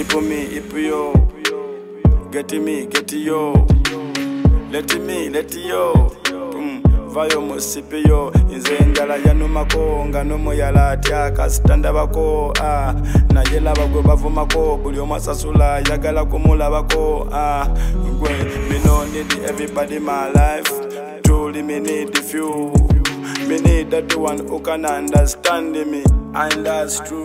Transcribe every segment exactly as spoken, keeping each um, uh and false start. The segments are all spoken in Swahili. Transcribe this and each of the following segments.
Ipo me, ipo yo. Get me, get yo. Let me, let yo. Mm. Vayo musipi yo. Inze njala ya numako. Ngano moyala tiaka standa bako. Ah. Na yela bagwe bavumako. Buli omasasula yagala kumula bako. Ah. Gwe, me no need everybody in my life. Truly me need the few. Me need that the one who can understand me. And that's true.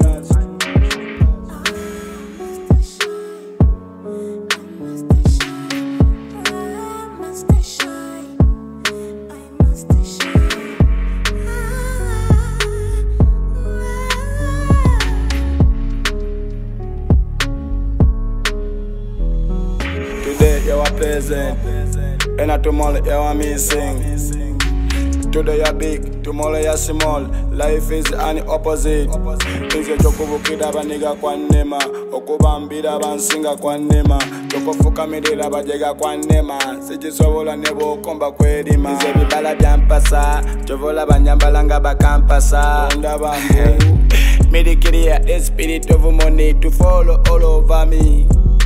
Today you are present, and tomorrow you are missing. Today you are big, tomorrow you are small. Life is an opposite. Inze chokubukida baniga kwa nema, okubambira bansinga kwa nema, chokofuka midela bajega kwa nema, sijisobola nebo komba kwelima. Inze bibala byampasa, chovola banyambalanga bakampasa. Onda bambu, medikiria the spirit of money to follow all over me.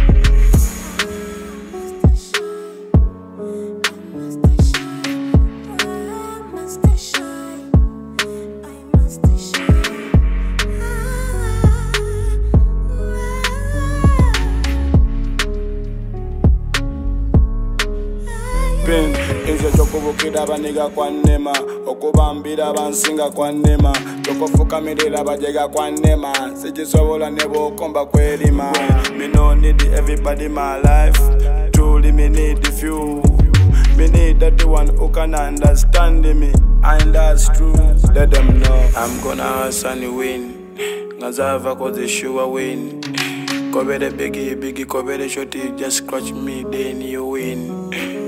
Inze chokubukida baniga kwa nema, okubambira bansinga kwa nema, chokofuka midela bajega kwa nema, sijisobola nebo komba kwelima. Me no need everybody in my life. Truly me need the few. Me need that the one who can understand me. And that's true. Let them know I'm gonna hustle and win. Ngazava cause the sure win. Cover the biggie, biggie, cover the shorty, just scratch me, then you win.